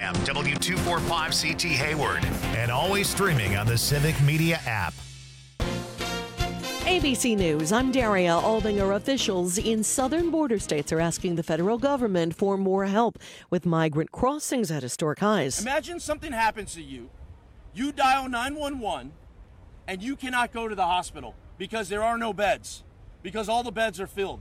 AM, W245CT Hayward, and always streaming on the Civic Media app. ABC News, I'm Daria Aldinger. Officials in southern border states are asking the federal government for more help with migrant crossings at historic highs. Imagine something happens to you. You dial 911 and you cannot go to the hospital because there are no beds, because all the beds are filled.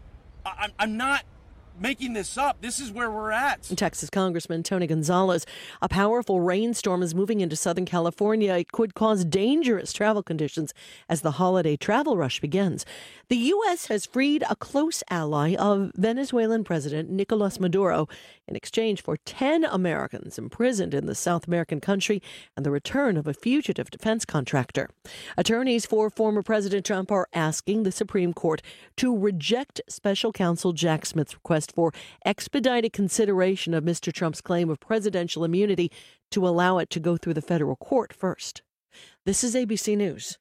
I'm not making this up. This is where we're at. Texas Congressman Tony Gonzalez. A powerful rainstorm is moving into Southern California. It could cause dangerous travel conditions as the holiday travel rush begins. The U.S. has freed a close ally of Venezuelan President Nicolas Maduro in exchange for 10 Americans imprisoned in the South American country and the return of a fugitive defense contractor. Attorneys for former President Trump are asking the Supreme Court to reject special counsel Jack Smith's request for expedited consideration of Mr. Trump's claim of presidential immunity to allow it to go through the federal court first. This is ABC News.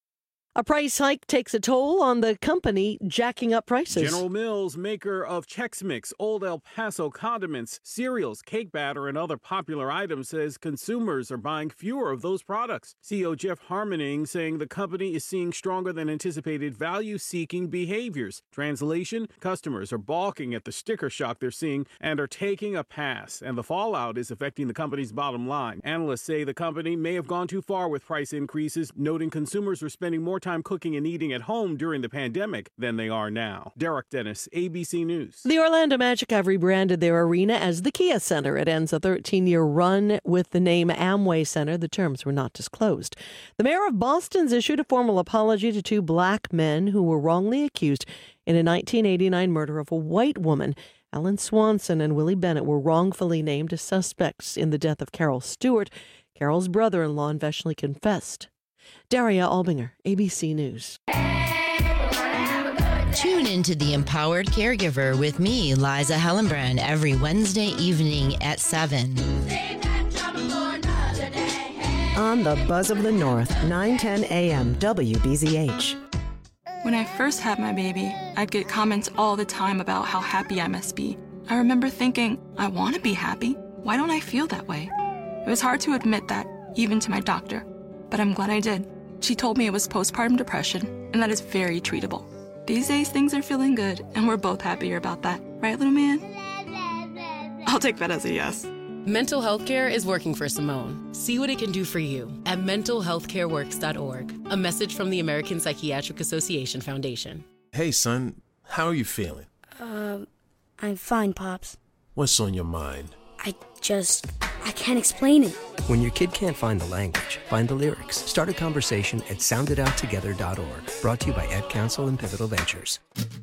A price hike takes a toll on the company jacking up prices. General Mills, maker of Chex Mix, Old El Paso condiments, cereals, cake batter, and other popular items, says consumers are buying fewer of those products. CEO Jeff Harmening saying the company is seeing stronger than anticipated value-seeking behaviors. Translation, customers are balking at the sticker shock they're seeing and are taking a pass, and the fallout is affecting the company's bottom line. Analysts say the company may have gone too far with price increases, noting consumers were spending more time cooking and eating at home during the pandemic than they are now. Derek Dennis, ABC News. The Orlando Magic have rebranded their arena as the Kia Center. It ends a 13-year run with the name Amway Center. The terms were not disclosed. The mayor of Boston's issued a formal apology to two black men who were wrongly accused in a 1989 murder of a white woman. Alan Swanson and Willie Bennett were wrongfully named as suspects in the death of Carol Stewart. Carol's brother-in-law eventually confessed. Daria Albinger, ABC News. Tune into The Empowered Caregiver with me, Liza Hellenbrand, every Wednesday evening at 7. On the Buzz of the North, 9:10 a.m. WBZH. When I first had my baby, I'd get comments all the time about how happy I must be. I remember thinking, I want to be happy. Why don't I feel that way? It was hard to admit that, even to my doctor. But I'm glad I did. She told me it was postpartum depression, and that is very treatable. These days, things are feeling good, and we're both happier about that. Right, little man? I'll take that as a yes. Mental health care is working for Simone. See what it can do for you at mentalhealthcareworks.org. A message from the American Psychiatric Association Foundation. Hey, son. How are you feeling? I'm fine, Pops. What's on your mind? I can't explain it. When your kid can't find the language, find the lyrics. Start a conversation at sounditouttogether.org. Brought to you by Ed Council and Pivotal Ventures.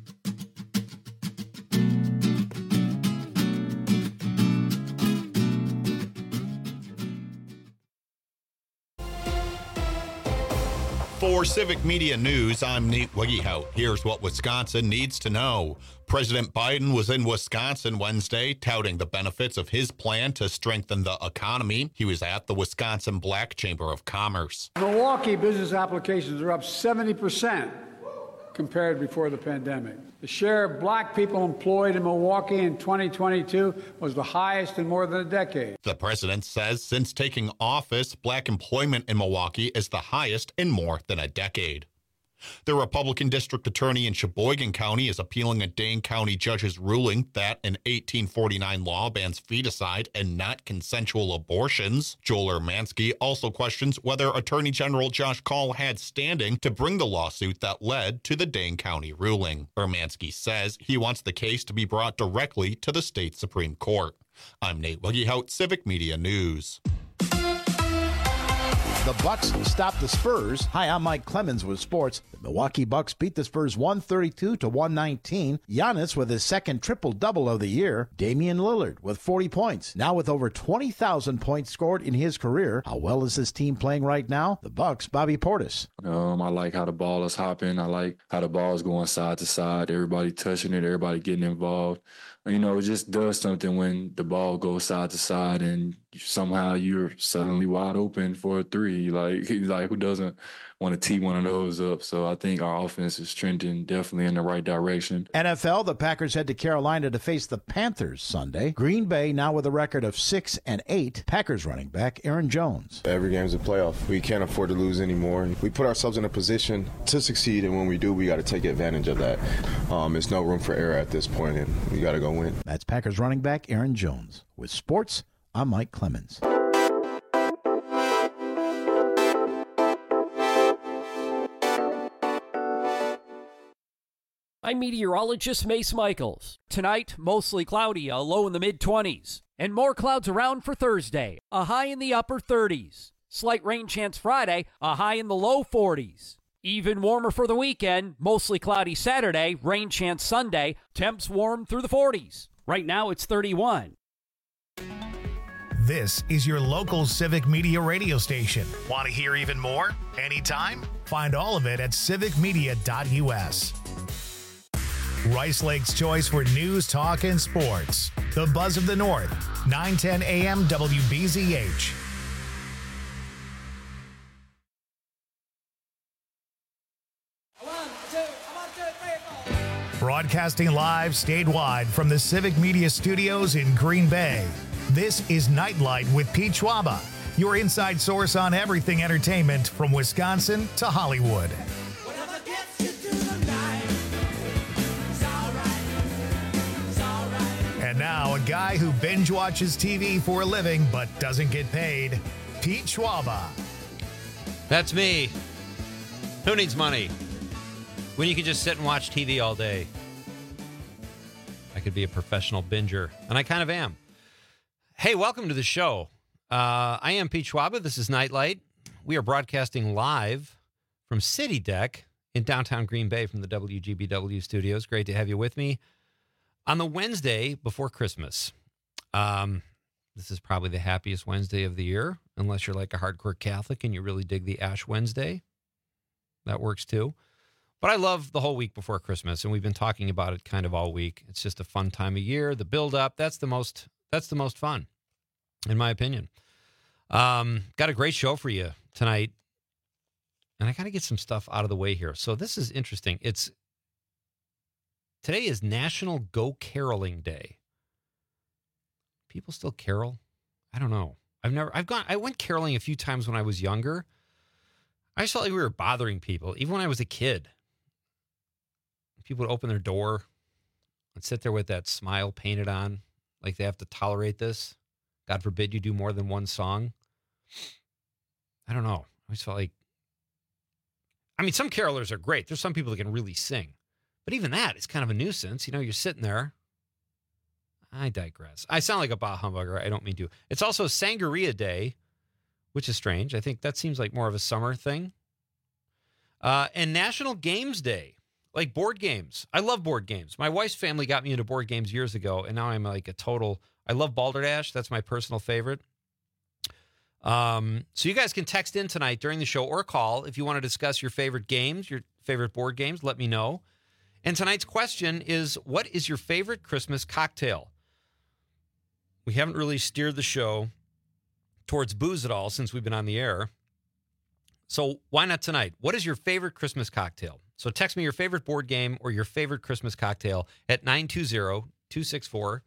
For Civic Media News, I'm Nate Wiggyhout. Here's what Wisconsin needs to know. President Biden was in Wisconsin Wednesday, touting the benefits of his plan to strengthen the economy. He was at the Wisconsin Black Chamber of Commerce. Milwaukee business applications are up 70% compared before the pandemic. The share of black people employed in Milwaukee in 2022 was the highest in more than a decade. The president says since taking office, black employment in Milwaukee is the highest in more than a decade. The Republican district attorney in Sheboygan County is appealing a Dane County judge's ruling that an 1849 law bans feticide and not consensual abortions. Joel Urmanski also questions whether Attorney General Josh Kaul had standing to bring the lawsuit that led to the Dane County ruling. Urmanski says he wants the case to be brought directly to the state Supreme Court. I'm Nate Wiggyhout, Civic Media News. The Bucks stopped the Spurs. Hi, I'm Mike Clemens with sports. The Milwaukee Bucks beat the Spurs 132-119. Giannis with his second triple-double of the year. Damian Lillard with 40 points. Now with over 20,000 points scored in his career. How well is this team playing right now? The Bucks, Bobby Portis. I like how the ball is hopping. I like how the ball is going side to side. Everybody touching it. Everybody getting involved. It just does something when the ball goes side to side and somehow you're suddenly wide open for a three. Like who doesn't want to tee one of those up? So I think our offense is trending definitely in the right direction. NFL, the Packers head to Carolina to face the Panthers Sunday. Green Bay now with a record of 6-8. Packers running back Aaron Jones. Every game's a playoff. We can't afford to lose anymore. We put ourselves in a position to succeed, and when we do, we got to take advantage of that. There's no room for error at this point, and we got to go win. That's Packers running back Aaron Jones. With sports, I'm Mike Clemens. I'm meteorologist Mace Michaels. Tonight, mostly cloudy, a low in the mid-20s. And more clouds around for Thursday, a high in the upper 30s. Slight rain chance Friday, a high in the low 40s. Even warmer for the weekend, mostly cloudy Saturday, rain chance Sunday, temps warm through the 40s. Right now it's 31. This is your local Civic Media radio station. Want to hear even more? Anytime? Find all of it at civicmedia.us. Rice Lake's choice for news, talk, and sports. The Buzz of the North, 910 AM WBZH. Broadcasting live statewide from the Civic Media Studios in Green Bay. This is Nightlight with Pete Schwaba, your inside source on everything entertainment from Wisconsin to Hollywood. And now, a guy who binge watches TV for a living but doesn't get paid, Pete Schwaba. That's me. Who needs money when you can just sit and watch TV all day? I could be a professional binger, and I kind of am. Hey, welcome to the show. I am Pete Schwaba. This is Nightlight. We are broadcasting live from City Deck in downtown Green Bay from the WGBW studios. Great to have you with me on the Wednesday before Christmas. This is probably the happiest Wednesday of the year, unless you're like a hardcore Catholic and you really dig the Ash Wednesday. That works too. But I love the whole week before Christmas, and we've been talking about it kind of all week. It's just a fun time of year. The build-up, that's the most fun, in my opinion. Got a great show for you tonight, and I got to get some stuff out of the way here. So this is interesting. Today is National Go Caroling Day. People still carol? I don't know. I went caroling a few times when I was younger. I just felt like we were bothering people, even when I was a kid. People would open their door and sit there with that smile painted on, like they have to tolerate this. God forbid you do more than one song. I don't know. I just felt like, some carolers are great. There's some people that can really sing. But even that is kind of a nuisance. You know, you're sitting there. I digress. I sound like a bah humbugger. I don't mean to. It's also Sangria Day, which is strange. I think that seems like more of a summer thing. And National Games Day, like board games. I love board games. My wife's family got me into board games years ago, and now I'm like I love Balderdash. That's my personal favorite. So you guys can text in tonight during the show or call if you want to discuss your favorite games, your favorite board games. Let me know. And tonight's question is, what is your favorite Christmas cocktail? We haven't really steered the show towards booze at all since we've been on the air. So why not tonight? What is your favorite Christmas cocktail? So text me your favorite board game or your favorite Christmas cocktail at 920-264-0606,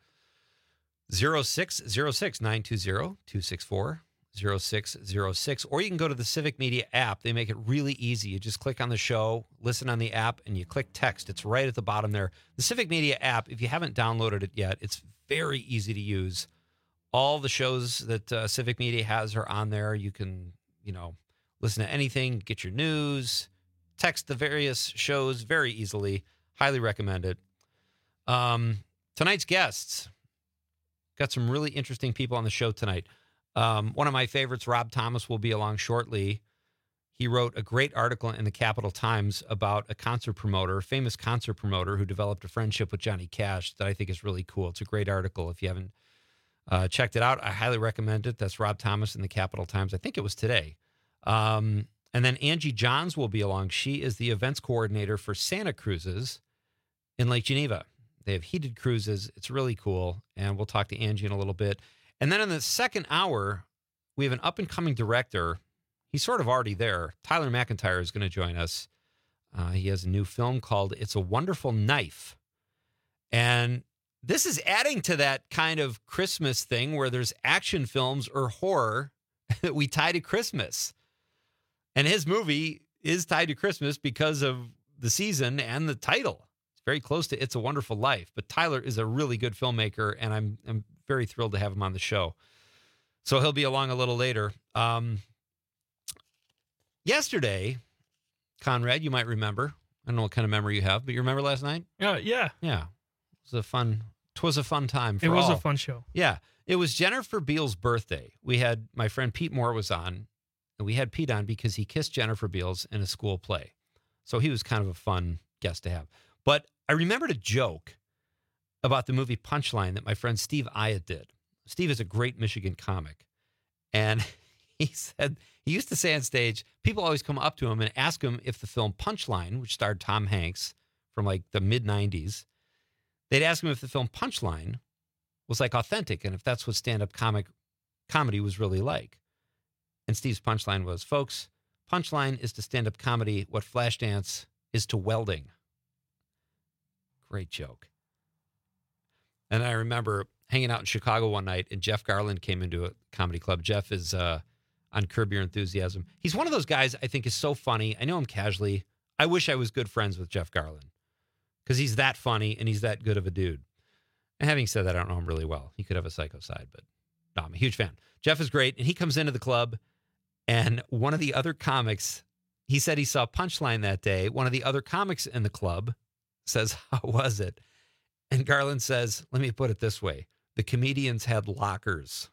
920-264-0606, or you can go to the Civic Media app. They make it really easy. You just click on the show, listen on the app, and you click text. It's right at the bottom there. The Civic Media app, if you haven't downloaded it yet, it's very easy to use. All the shows that Civic Media has are on there. You can, listen to anything, get your news, text the various shows very easily. Highly recommend it. Tonight's guests, got some really interesting people on the show tonight. One of my favorites, Rob Thomas, will be along shortly. He wrote a great article in the Capital Times about a famous concert promoter who developed a friendship with Johnny Cash that I think is really cool. It's a great article. If you haven't checked it out, I highly recommend it. That's Rob Thomas in the Capital Times. I think it was today. And then Angie Johns will be along. She is the events coordinator for Santa Cruises in Lake Geneva. They have heated cruises. It's really cool. And we'll talk to Angie in a little bit. And then in the second hour, we have an up-and-coming director. He's sort of already there. Tyler McIntyre is going to join us. He has a new film called It's a Wonderful Knife. And this is adding to that kind of Christmas thing where there's action films or horror that we tie to Christmas. And his movie is tied to Christmas because of the season and the title. It's very close to It's a Wonderful Life. But Tyler is a really good filmmaker, and I'm very thrilled to have him on the show. So he'll be along a little later. Yesterday, Conrad, you might remember. I don't know what kind of memory you have, but you remember last night? Yeah. Yeah. It was a fun time for all. It was a fun show. Yeah. It was Jennifer Beals' birthday. We had, my friend Pete Moore was on, and we had Pete on because he kissed Jennifer Beals in a school play. So he was kind of a fun guest to have. But I remembered a joke about the movie Punchline that my friend Steve Ayatt did. Steve is a great Michigan comic. And he said, he used to say on stage, people always come up to him and ask him if the film Punchline, which starred Tom Hanks from like the mid-90s, they'd ask him if the film Punchline was like authentic and if that's what stand-up comedy was really like. And Steve's punchline was, folks, Punchline is to stand-up comedy what Flashdance is to welding. Great joke. And I remember hanging out in Chicago one night, and Jeff Garland came into a comedy club. Jeff is on Curb Your Enthusiasm. He's one of those guys I think is so funny. I know him casually. I wish I was good friends with Jeff Garland because he's that funny and he's that good of a dude. And having said that, I don't know him really well. He could have a psycho side, but no, I'm a huge fan. Jeff is great, and he comes into the club, and one of the other comics, he said he saw Punchline that day. One of the other comics in the club says, how was it? And Garland says, let me put it this way. The comedians had lockers.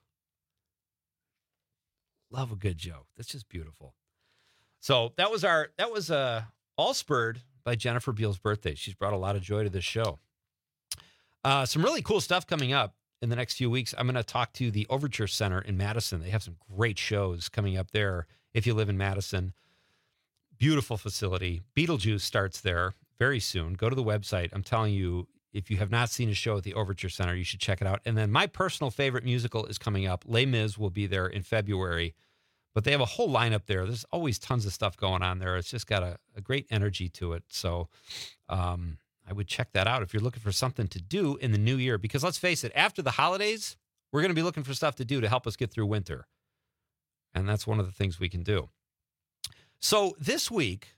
Love a good joke. That's just beautiful. So that was all spurred by Jennifer Beals' birthday. She's brought a lot of joy to this show. Some really cool stuff coming up in the next few weeks. I'm going to talk to the Overture Center in Madison. They have some great shows coming up there if you live in Madison. Beautiful facility. Beetlejuice starts there very soon. Go to the website. I'm telling you, if you have not seen a show at the Overture Center, you should check it out. And then my personal favorite musical is coming up. Les Mis will be there in February. But they have a whole lineup there. There's always tons of stuff going on there. It's just got a great energy to it. So I would check that out if you're looking for something to do in the new year. Because let's face it, after the holidays, we're going to be looking for stuff to do to help us get through winter. And that's one of the things we can do. So this week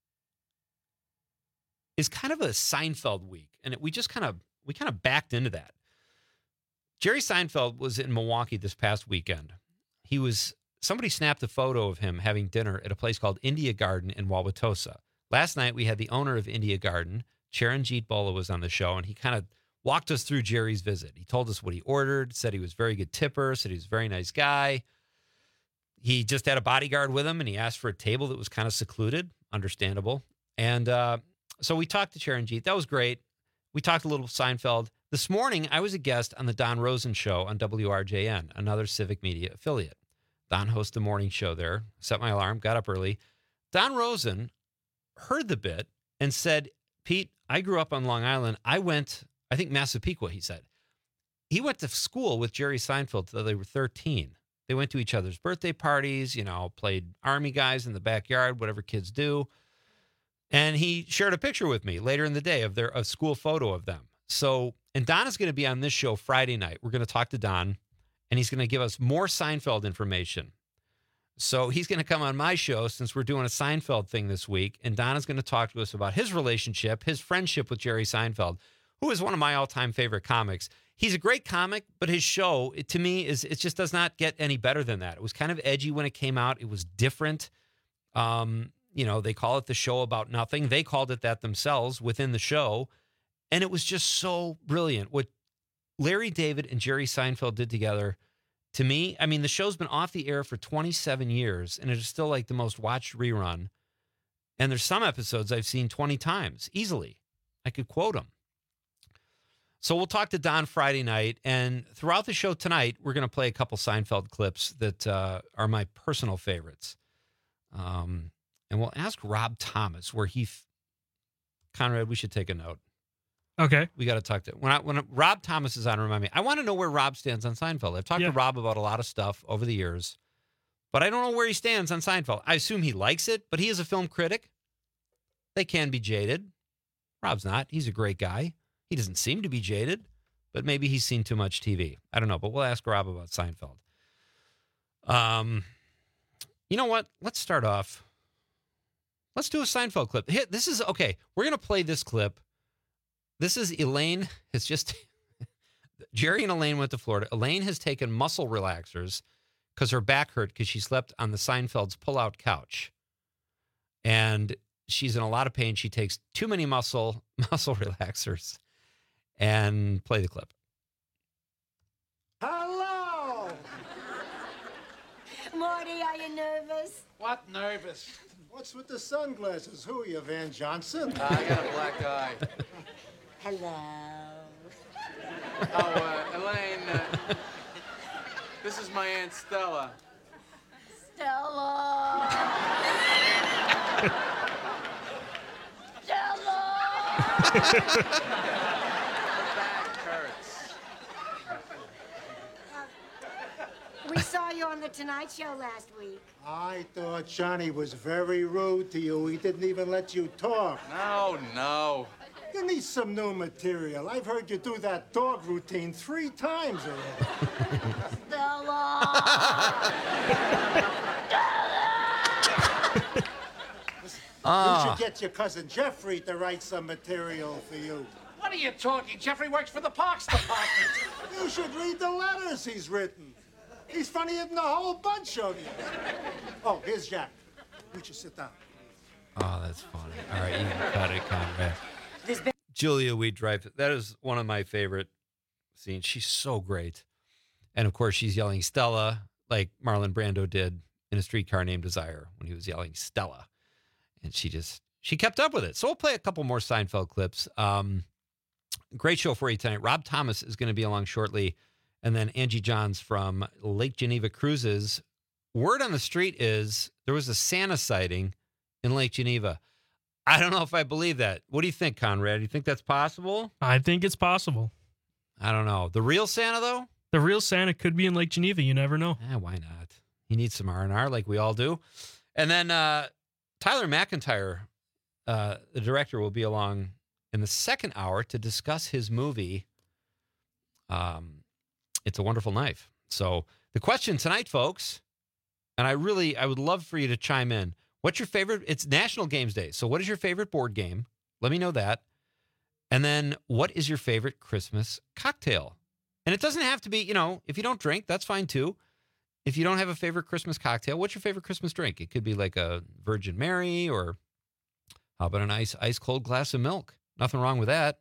is kind of a Seinfeld week. And we kind of backed into that. Jerry Seinfeld was in Milwaukee this past weekend. Somebody snapped a photo of him having dinner at a place called India Garden in Wauwatosa. Last night, we had the owner of India Garden, Charanjit Bola, was on the show, and he kind of walked us through Jerry's visit. He told us what he ordered, said he was a very good tipper, said he was a very nice guy. He just had a bodyguard with him, and he asked for a table that was kind of secluded, understandable. And so we talked to Charanjit. That was great. We talked a little Seinfeld. This morning, I was a guest on the Don Rosen Show on WRJN, another Civic Media affiliate. Don hosts the morning show there. Set my alarm, got up early. Don Rosen heard the bit and said, Pete, I grew up on Long Island. I think Massapequa, he said. He went to school with Jerry Seinfeld till they were 13. They went to each other's birthday parties, played Army guys in the backyard, whatever kids do. And he shared a picture with me later in the day of a school photo of them. So, and Don is going to be on this show Friday night. We're going to talk to Don. And he's going to give us more Seinfeld information. So he's going to come on my show since we're doing a Seinfeld thing this week. And Don is going to talk to us about his relationship, his friendship with Jerry Seinfeld, who is one of my all-time favorite comics. He's a great comic, but his show, to me, it just does not get any better than that. It was kind of edgy when it came out. It was different. They call it the show about nothing. They called it that themselves within the show. And it was just so brilliant. What Larry David and Jerry Seinfeld did together, to me, I mean, the show's been off the air for 27 years, and it is still like the most watched rerun. And there's some episodes I've seen 20 times, easily. I could quote them. So we'll talk to Don Friday night, and throughout the show tonight, we're going to play a couple Seinfeld clips that are my personal favorites. And we'll ask Rob Thomas where Conrad, we should take a note. Okay. We got to talk to when Rob Thomas is on. Remind me. I want to know where Rob stands on Seinfeld. I've talked to Rob about a lot of stuff over the years, But I don't know where he stands on Seinfeld. I assume he likes it, but he is a film critic. They can be jaded. Rob's not. He's a great guy. He doesn't seem to be jaded, but maybe he's seen too much TV. I don't know, but we'll ask Rob about Seinfeld. You know what? Let's start off. Let's do a Seinfeld clip. Here, this is, okay, we're going to play this clip. This is Elaine. It's just, Jerry and Elaine went to Florida. Elaine has taken muscle relaxers because her back hurt because she slept on the Seinfeld's pull-out couch. And she's in a lot of pain. She takes too many muscle relaxers. And play the clip. Hello! Marty, are you nervous? What nervous? What's with the sunglasses? Who are you, Van Johnson? I got a black eye. Hello. Oh, Elaine, this is my Aunt Stella. Stella! Stella! We saw you on the Tonight Show last week. I thought Johnny was very rude to you. He didn't even let you talk. No. You need some new material. I've heard you do that dog routine 3 times already. Stella! You should get your cousin Jeffrey to write some material for you. What are you talking? Jeffrey works for the Parks Department. You should read the letters he's written. He's funnier than the whole bunch of you. Oh, here's Jack. We should sit down. Oh, that's funny. All right, you can cut it, Conrad. Julia Louis-Dreyfus. That is one of my favorite scenes. She's so great. And, of course, she's yelling Stella like Marlon Brando did in A Streetcar Named Desire when he was yelling Stella. And she kept up with it. So we'll play a couple more Seinfeld clips. Great show for you tonight. Rob Thomas is going to be along shortly. And then Angie Johns from Lake Geneva Cruises. Word on the street is there was a Santa sighting in Lake Geneva. I don't know if I believe that. What do you think, Conrad? Do you think that's possible? I think it's possible. I don't know. The real Santa, though? The real Santa could be in Lake Geneva. You never know. Why not? He needs some R&R like we all do. And then Tyler McIntyre, the director, will be along in the second hour to discuss his movie, It's a Wonderful Knife. So the question tonight, folks, and I would love for you to chime in. What's your favorite? It's National Games Day. So what is your favorite board game? Let me know that. And then what is your favorite Christmas cocktail? And it doesn't have to be, if you don't drink, that's fine too. If you don't have a favorite Christmas cocktail, what's your favorite Christmas drink? It could be like a Virgin Mary, or how about a nice ice cold glass of milk? Nothing wrong with that.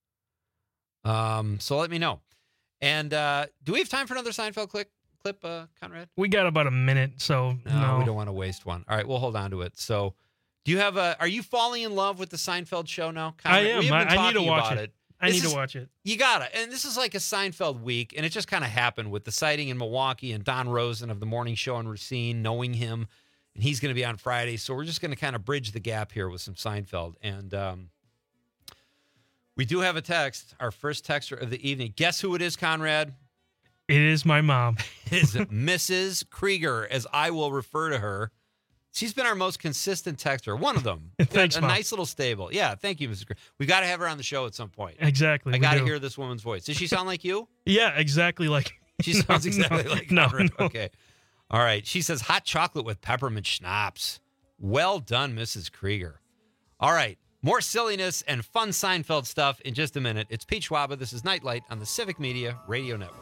So let me know. And do we have time for another Seinfeld clip, Conrad? We got about a minute, so no. We don't want to waste one. All right, we'll hold on to it. So do you have are you falling in love with the Seinfeld show now, Conrad? I am. I need to watch it. I need to watch it. You gotta. And this is like a Seinfeld week, and it just kind of happened with the sighting in Milwaukee and Don Rosen of the morning show in Racine, knowing him, and he's going to be on Friday. So we're just going to kind of bridge the gap here with some Seinfeld. And we do have a text, our first texter of the evening. Guess who it is, Conrad? It is my mom. It is Mrs. Krieger, as I will refer to her. She's been our most consistent texter. One of them. Thanks, Mom. Nice little stable. Yeah, thank you, Mrs. Krieger. We got to have her on the show at some point. Exactly. I got to hear this woman's voice. Does she sound like you? Yeah, exactly like. She sounds exactly like Conrad. No. Okay. All right. She says hot chocolate with peppermint schnapps. Well done, Mrs. Krieger. All right. More silliness and fun Seinfeld stuff in just a minute. It's Pete Schwaba. This is Nightlight on the Civic Media Radio Network.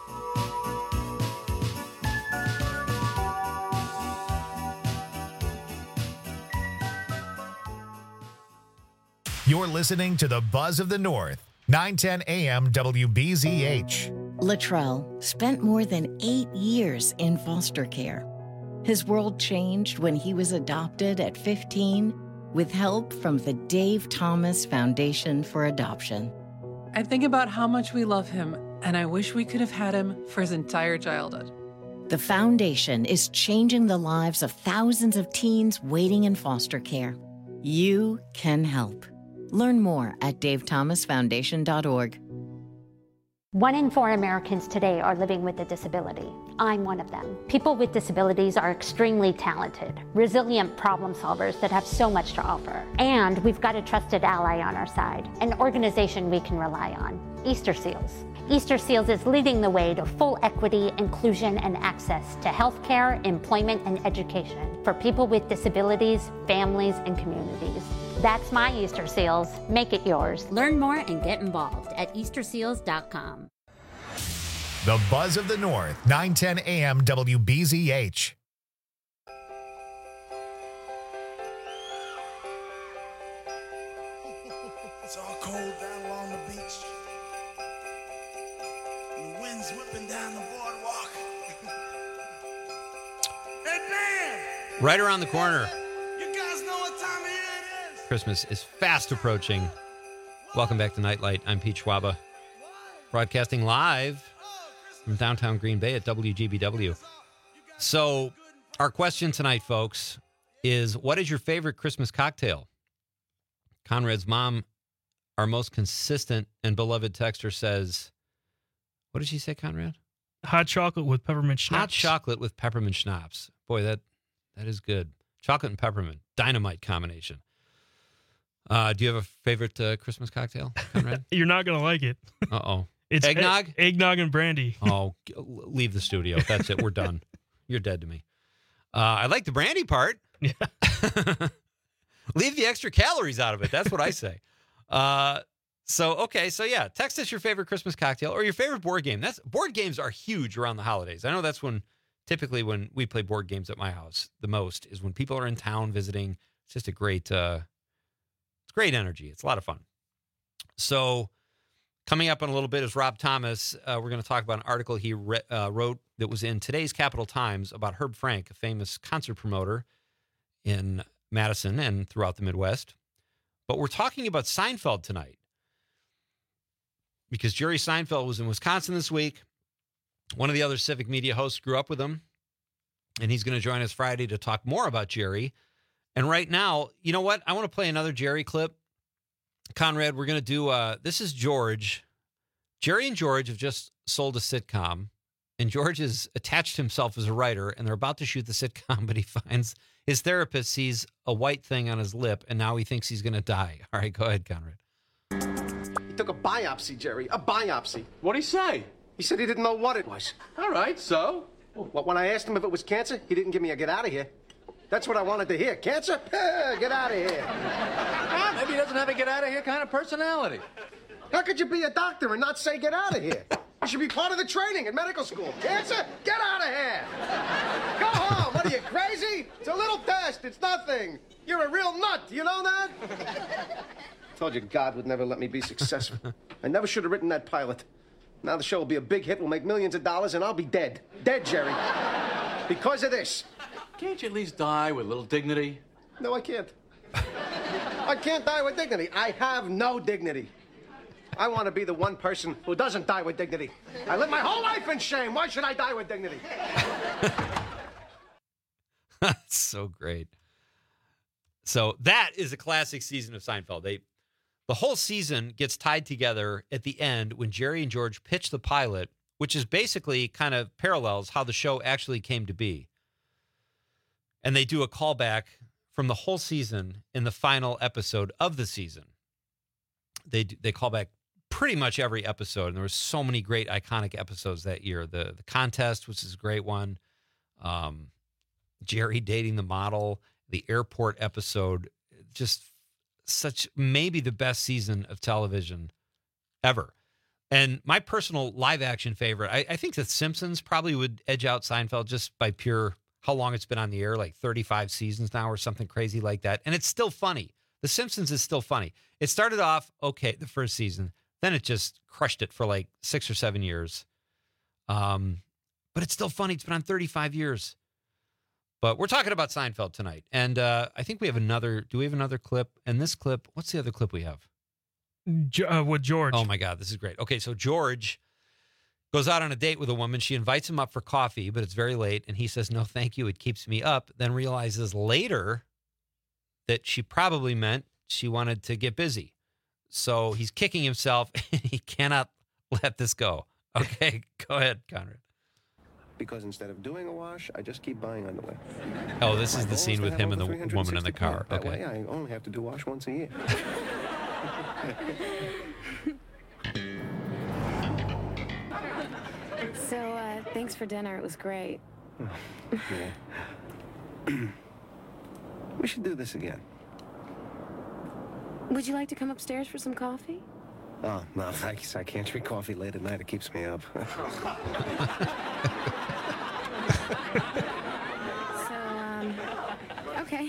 You're listening to the Buzz of the North, 910 AM WBZH. Latrell spent more than 8 years in foster care. His world changed when he was adopted at 15 with help from the Dave Thomas Foundation for Adoption. I think about how much we love him, and I wish we could have had him for his entire childhood. The foundation is changing the lives of thousands of teens waiting in foster care. You can help. Learn more at davethomasfoundation.org. 1 in 4 Americans today are living with a disability. I'm one of them. People with disabilities are extremely talented, resilient problem solvers that have so much to offer. And we've got a trusted ally on our side, an organization we can rely on, Easter Seals. Easter Seals is leading the way to full equity, inclusion, and access to healthcare, employment, and education for people with disabilities, families, and communities. That's my Easter Seals. Make it yours. Learn more and get involved at easterseals.com. The Buzz of the North, 910 AM WBZH. It's all cold down along the beach. And the wind's whipping down the boardwalk. Hey, man! Right around the corner. You guys know what time of year it is? Christmas is fast approaching. Welcome back to Nightlight. I'm Pete Schwaba, broadcasting live from downtown Green Bay at WGBW. So our question tonight, folks, is what is your favorite Christmas cocktail? Conrad's mom, our most consistent and beloved texter, says, what did she say, Conrad? Hot chocolate with peppermint schnapps. Hot chocolate with peppermint schnapps. Boy, that is good. Chocolate and peppermint. Dynamite combination. Do you have a favorite Christmas cocktail, Conrad? You're not going to like it. Uh-oh. It's eggnog? Eggnog and brandy. Oh, leave the studio. That's it. We're done. You're dead to me. I like the brandy part. Yeah. Leave the extra calories out of it. That's what I say. So yeah. Text us your favorite Christmas cocktail or your favorite board game. Board games are huge around the holidays. I know that's typically when we play board games at my house the most is when people are in town visiting. It's just a great, it's great energy. It's a lot of fun. So coming up in a little bit is Rob Thomas. We're going to talk about an article he wrote that was in today's Capital Times about Herb Frank, a famous concert promoter in Madison and throughout the Midwest. But we're talking about Seinfeld tonight because Jerry Seinfeld was in Wisconsin this week. One of the other Civic Media hosts grew up with him, and he's going to join us Friday to talk more about Jerry. And right now, you know what? I want to play another Jerry clip. Conrad, we're going to do, this is George. Jerry and George have just sold a sitcom, and George has attached himself as a writer, and they're about to shoot the sitcom, but he finds his therapist sees a white thing on his lip, and now he thinks he's going to die. All right, go ahead, Conrad. He took a biopsy, Jerry, a biopsy. What'd he say? He said he didn't know what it was. All right, so? Well, when I asked him if it was cancer, he didn't give me a get out of here. That's what I wanted to hear. Cancer? Get out of here. Maybe he doesn't have a get out of here kind of personality. How could you be a doctor and not say get out of here? You should be part of the training in medical school. Cancer? Get out of here. Go home. What are you, crazy? It's a little test. It's nothing. You're a real nut. You know that? Told you God would never let me be successful. I never should have written that pilot. Now the show will be a big hit. We'll make millions of dollars, and I'll be dead. Dead, Jerry. Because of this. Can't you at least die with a little dignity? No, I can't. I can't die with dignity. I have no dignity. I want to be the one person who doesn't die with dignity. I live my whole life in shame. Why should I die with dignity? That's so great. So that is a classic season of Seinfeld. The whole season gets tied together at the end when Jerry and George pitch the pilot, which is basically kind of parallels how the show actually came to be. And they do a callback from the whole season in the final episode of the season. They call back pretty much every episode, and there were so many great iconic episodes that year. The contest, which is a great one. Jerry dating the model, the airport episode, just such maybe the best season of television ever. And my personal live action favorite, I think The Simpsons probably would edge out Seinfeld just by pure how long it's been on the air, like 35 seasons now or something crazy like that. And it's still funny. The Simpsons is still funny. It started off okay the first season, then it just crushed it for like 6 or 7 years. But it's still funny. It's been on 35 years. But we're talking about Seinfeld tonight. And I think we have do we have another clip? And this clip, what's the other clip we have? With George. Oh my God, this is great. Okay, so George goes out on a date with a woman. She invites him up for coffee, but it's very late. And he says, no, thank you. It keeps me up. Then realizes later that she probably meant she wanted to get busy. So he's kicking himself and he cannot let this go. Okay, go ahead, Conrad. because instead of doing a wash, I just keep buying underwear. Oh, this is the scene with him and the 360 woman in the car. That Okay. way, I only have to do wash once a year. So, thanks for dinner. It was great. Yeah. We should do this again. Would you like to come upstairs for some coffee? Oh, no, thanks. I can't drink coffee late at night. It keeps me up. Okay.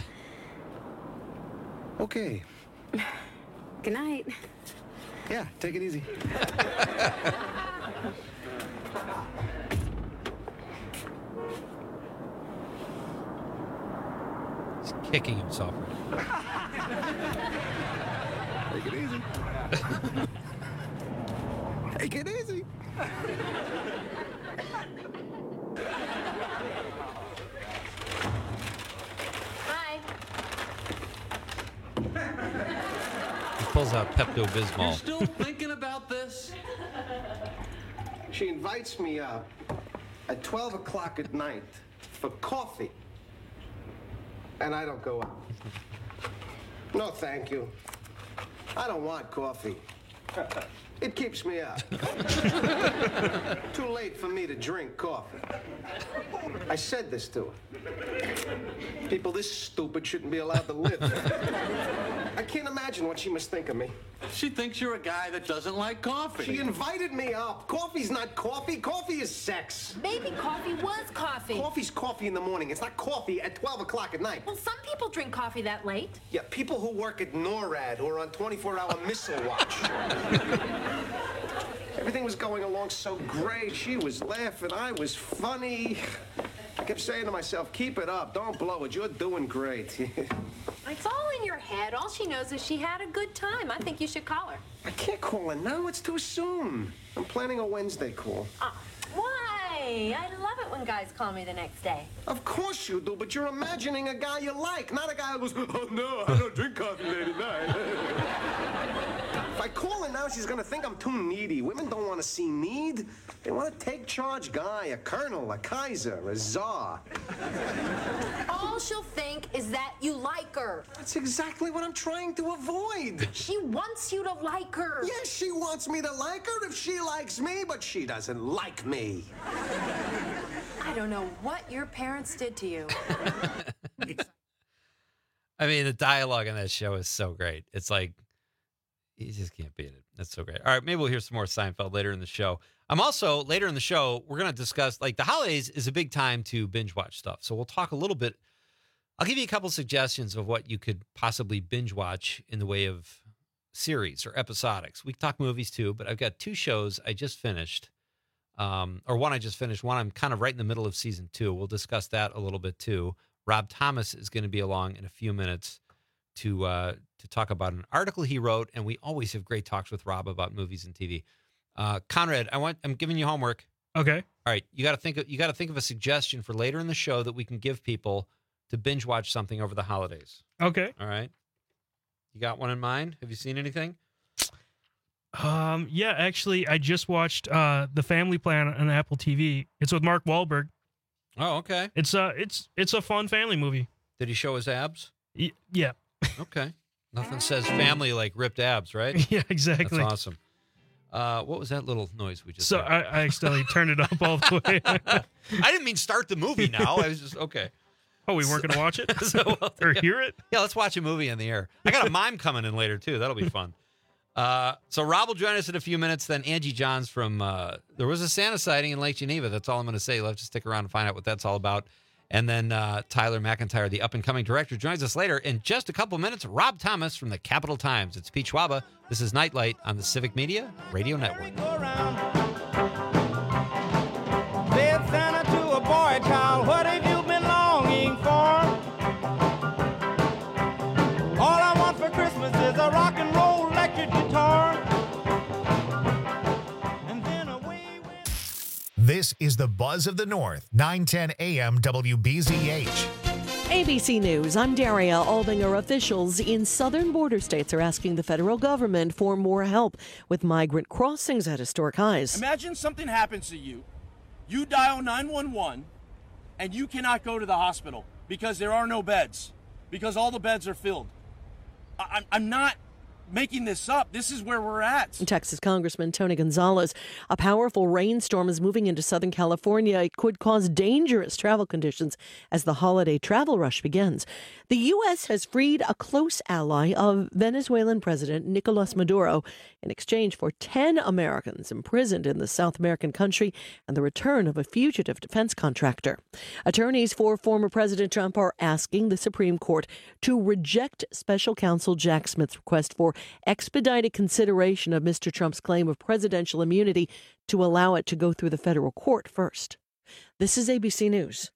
Okay. Good night. Yeah, take it easy. He's kicking himself. Take it easy. Take it easy. Hi. He pulls out Pepto-Bismol. You're still thinking about this? She invites me up at 12 o'clock at night for coffee. And I don't go out. No, thank you. I don't want coffee. It keeps me up. Too late for me to drink coffee. I said this to her. People this stupid shouldn't be allowed to live. I can't imagine what she must think of me. She thinks you're a guy that doesn't like coffee. She invited me up. Coffee's not coffee. Coffee is sex. Maybe coffee was coffee. Coffee's coffee in the morning. It's not coffee at 12 o'clock at night. Well, some people drink coffee that late. Yeah, people who work at NORAD or on 24-hour missile watch. Everything was going along so great. She was laughing. I was funny. I kept saying to myself, keep it up. Don't blow it. You're doing great. It's all in your head. All she knows is she had a good time. I think you should call her. I can't call her now. It's too soon. I'm planning a Wednesday call. Why? I love it when guys call me the next day. Of course you do, but you're imagining a guy you like, not a guy who goes, oh, no, I don't drink coffee late at night. If I call her now, she's going to think I'm too needy. Women don't want to see need. They want to take charge guy, a colonel, a Kaiser, a czar. All she'll think is that you like her. That's exactly what I'm trying to avoid. She wants you to like her. Yes, she wants me to like her if she likes me, but she doesn't like me. I don't know what your parents did to you. I mean, the dialogue on that show is so great. It's like, you just can't beat it. That's so great. All right, maybe we'll hear some more Seinfeld later in the show. I'm also, later in the show, we're going to discuss, like, the holidays is a big time to binge watch stuff. So we'll talk a little bit. I'll give you a couple suggestions of what you could possibly binge watch in the way of series or episodics. We can talk movies too, but I've got two shows I just finished. Or one I just finished. One I'm kind of right in the middle of season 2. We'll discuss that a little bit too. Rob Thomas is going to be along in a few minutes to talk about an article he wrote, and we always have great talks with Rob about movies and TV. Conrad, I'm giving you homework. Okay. All right, you got to think of a suggestion for later in the show that we can give people to binge watch something over the holidays. Okay. All right. You got one in mind? Have you seen anything? Yeah, actually, I just watched The Family Plan on Apple TV. It's with Mark Wahlberg. Oh, okay. It's a fun family movie. Did he show his abs? Yeah. Okay. Nothing says family like ripped abs, right? Yeah, exactly. That's awesome. What was that little noise we just So heard? I accidentally turned it up all the way. I didn't mean start the movie now. I was just, okay. Oh, we weren't going to watch it? Or hear it? Yeah, let's watch a movie in the air. I got a mime coming in later, too. That'll be fun. So Rob will join us in a few minutes. Then Angie Johns from there was a Santa sighting in Lake Geneva. That's all I'm going to say. You'll have to stick around and find out what that's all about. And then Tyler McIntyre, the up-and-coming director, joins us later. In just a couple minutes, Rob Thomas from the Capital Times. It's Pete Schwaba. This is Nightlight on the Civic Media Radio Network. Said Santa to a boy child, what have you been longing for? All I want for Christmas is a rock and roll electric guitar. And then away went... This is the Buzz of the North, 910 AM WBZH. ABC News, I'm Daria Albinger. Officials in southern border states are asking the federal government for more help with migrant crossings at historic highs. Imagine something happens to you You dial 911 and you cannot go to the hospital because there are no beds, because all the beds are filled. I'm not making this up. This is where we're at. Texas Congressman Tony Gonzalez. A powerful rainstorm is moving into Southern California. It could cause dangerous travel conditions as the holiday travel rush begins. The U.S. has freed a close ally of Venezuelan President Nicolas Maduro in exchange for 10 Americans imprisoned in the South American country and the return of a fugitive defense contractor. Attorneys for former President Trump are asking the Supreme Court to reject Special Counsel Jack Smith's request for expedited consideration of Mr. Trump's claim of presidential immunity to allow it to go through the federal court first. This is ABC News.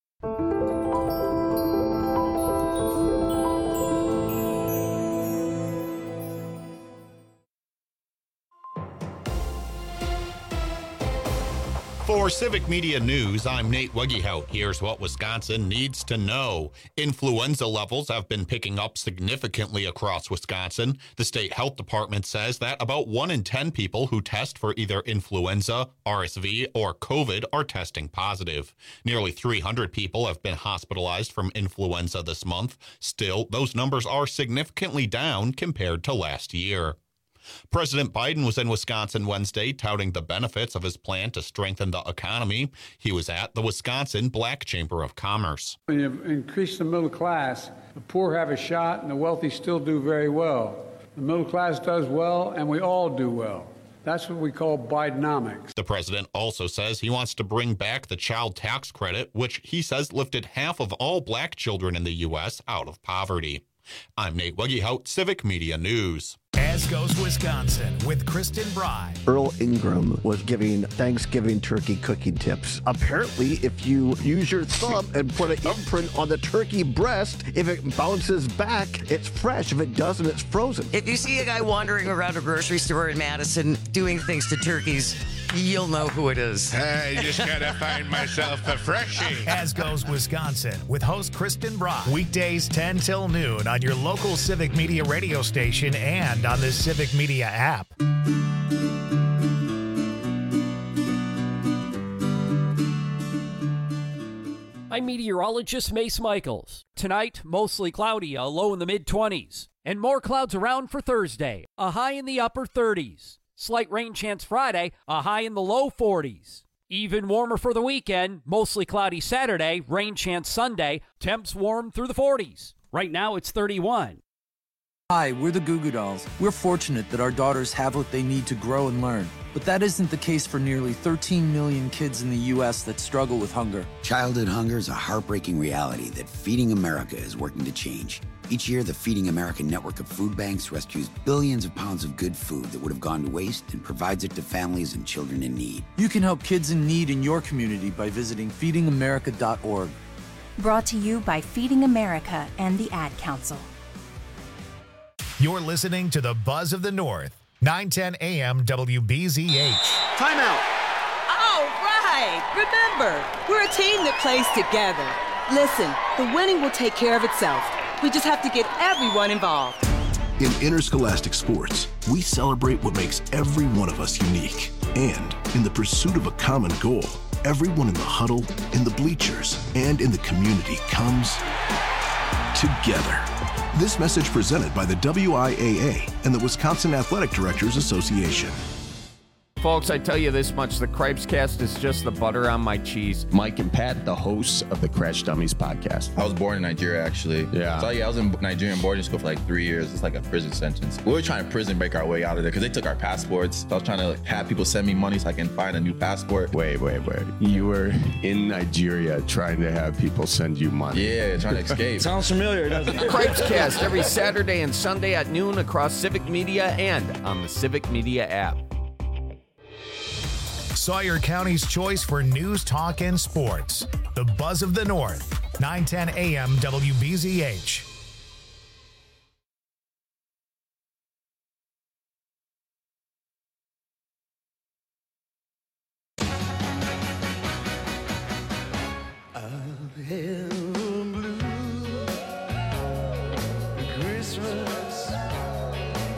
For Civic Media News, I'm Nate Wegehout. Here's what Wisconsin needs to know. Influenza levels have been picking up significantly across Wisconsin. The state health department says that about 1 in 10 people who test for either influenza, RSV, or COVID are testing positive. Nearly 300 people have been hospitalized from influenza this month. Still, those numbers are significantly down compared to last year. President Biden was in Wisconsin Wednesday touting the benefits of his plan to strengthen the economy. He was at the Wisconsin Black Chamber of Commerce. When you increase the middle class, the poor have a shot and the wealthy still do very well. The middle class does well and we all do well. That's what we call Bidenomics. The president also says he wants to bring back the child tax credit, which he says lifted half of all black children in the U.S. out of poverty. I'm Nate Wegehout, Civic Media News. As goes Wisconsin with Kristen Bry. Earl Ingram was giving Thanksgiving turkey cooking tips. Apparently, if you use your thumb and put an imprint on the turkey breast, if it bounces back, it's fresh. If it doesn't, it's frozen. If you see a guy wandering around a grocery store in Madison doing things to turkeys, you'll know who it is. I just gotta find myself a freshie. As goes Wisconsin with host Kristen Bry. Weekdays 10 till noon on your local Civic Media radio station and on the Civic Media app. I'm meteorologist Mace Michaels. Tonight, mostly cloudy, a low in the mid-20s. And more clouds around for Thursday, a high in the upper 30s. Slight rain chance Friday, a high in the low 40s. Even warmer for the weekend, mostly cloudy Saturday, rain chance Sunday, temps warm through the 40s. Right now it's 31. Hi, we're the Goo Goo Dolls. We're fortunate that our daughters have what they need to grow and learn. But that isn't the case for nearly 13 million kids in the U.S. that struggle with hunger. Childhood hunger is a heartbreaking reality that Feeding America is working to change. Each year, the Feeding America network of food banks rescues billions of pounds of good food that would have gone to waste and provides it to families and children in need. You can help kids in need in your community by visiting feedingamerica.org. Brought to you by Feeding America and the Ad Council. You're listening to the Buzz of the North, 910 AM WBZH. Timeout. All right. Remember, we're a team that plays together. Listen, the winning will take care of itself. We just have to get everyone involved. In interscholastic sports, we celebrate what makes every one of us unique. And in the pursuit of a common goal, everyone in the huddle, in the bleachers, and in the community comes together. This message presented by the WIAA and the Wisconsin Athletic Directors Association. Folks, I tell you this much, the Cripescast is just the butter on my cheese. Mike and Pat, the hosts of the Crash Dummies podcast. I was born in Nigeria, actually. Yeah. So, I was in Nigerian boarding school for like 3 years. It's like a prison sentence. We were trying to prison break our way out of there because they took our passports. So I was trying to have people send me money so I can find a new passport. Wait. You were in Nigeria trying to have people send you money. Yeah, trying to escape. Sounds familiar, doesn't it? Cripescast every Saturday and Sunday at noon across Civic Media and on the Civic Media app. Sawyer County's choice for news, talk, and sports. The Buzz of the North, 910 AM WBZH.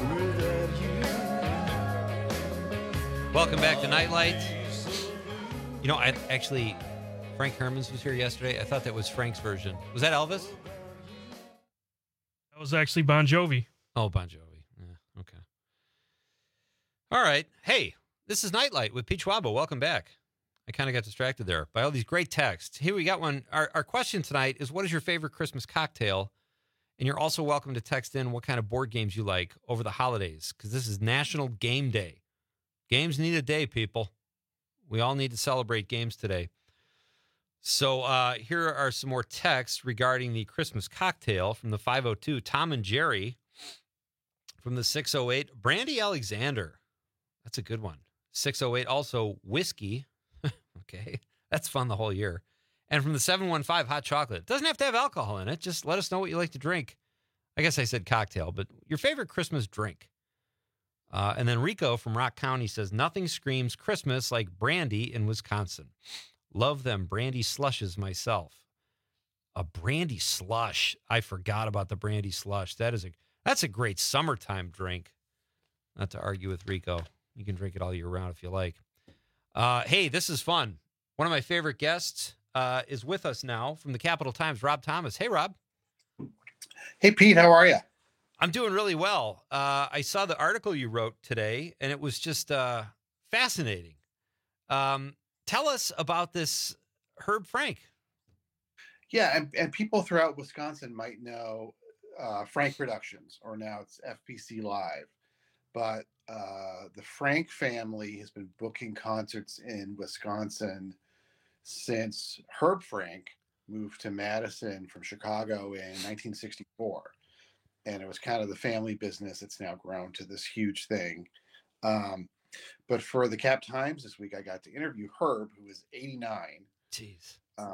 Welcome back to Nightlight. You know, I actually, Frank Hermans was here yesterday. I thought that was Frank's version. Was that Elvis? That was actually Bon Jovi. Oh, Bon Jovi. Yeah, okay. All right. Hey, this is Nightlight with Peach Wabo. Welcome back. I kind of got distracted there by all these great texts. Here we got one. Our question tonight is, what is your favorite Christmas cocktail? And you're also welcome to text in what kind of board games you like over the holidays, because this is National Game Day. Games need a day, people. We all need to celebrate games today. So here are some more texts regarding the Christmas cocktail from the 502. Tom and Jerry from the 608. Brandy Alexander. That's a good one. 608 also whiskey. Okay. That's fun the whole year. And from the 715, hot chocolate. Doesn't have to have alcohol in it. Just let us know what you like to drink. I guess I said cocktail, but your favorite Christmas drink. And then Rico from Rock County says, nothing screams Christmas like brandy in Wisconsin. Love them brandy slushes myself. A brandy slush. I forgot about the brandy slush. That's a great summertime drink. Not to argue with Rico. You can drink it all year round if you like. Hey, this is fun. One of my favorite guests is with us now from the Capital Times, Rob Thomas. Hey, Rob. Hey, Pete. How are you? I'm doing really well. I saw the article you wrote today, and it was just fascinating. Tell us about this Herb Frank. Yeah, and people throughout Wisconsin might know Frank Productions, or now it's FPC Live. But the Frank family has been booking concerts in Wisconsin since Herb Frank moved to Madison from Chicago in 1964. And it was kind of the family business. It's now grown to this huge thing. But for the Cap Times this week, I got to interview Herb, who is 89. Jeez.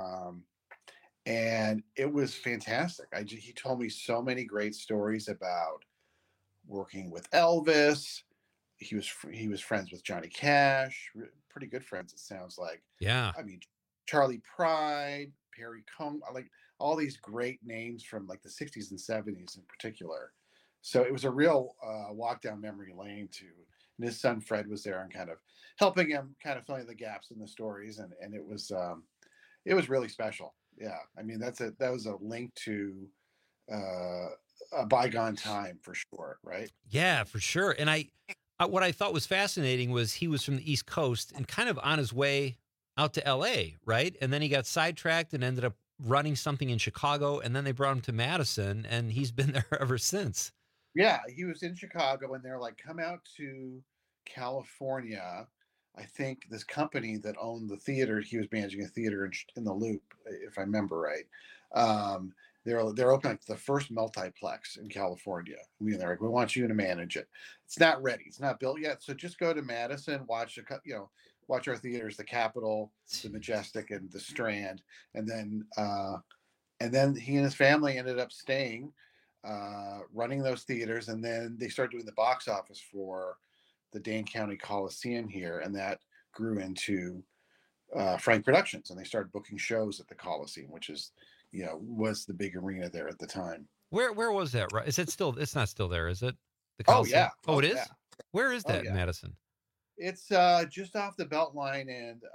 And it was fantastic. He told me so many great stories about working with Elvis. He was friends with Johnny Cash, pretty good friends, it sounds like. Yeah. I mean, Charlie Pride, Perry Como, like all these great names from like the 60s and 70s in particular. So it was a real walk down memory lane too. And his son Fred was there and kind of helping him, kind of filling the gaps in the stories, and it was really special. Yeah, I mean that was a link to a bygone time for sure, right? Yeah, for sure. And what I thought was fascinating was he was from the East Coast and kind of on his way out to L.A., right? And then he got sidetracked and ended up running something in Chicago, and then they brought him to Madison, and he's been there ever since. Yeah, he was in Chicago, and they're like, come out to California. I think this company that owned the theater, he was managing a theater in the Loop, if I remember right. They're opening like the first multiplex in California. They're like, we want you to manage it. It's not ready. It's not built yet. So just go to Madison, watch our theaters, the Capitol, the Majestic, and the Strand, and then he and his family ended up staying, running those theaters, and then they started doing the box office for the Dane County Coliseum here, and that grew into Frank Productions, and they started booking shows at the Coliseum, which is, was the big arena there at the time. Where was that? Right? Is it still? It's not still there, is it? The Coliseum? Yeah. Oh, it is. Yeah. Where is that in Madison? It's just off the Beltline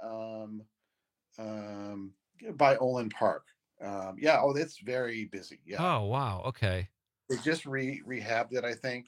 and by Olin Park. It's very busy. Yeah. Oh, wow. Okay. They just rehabbed it, I think.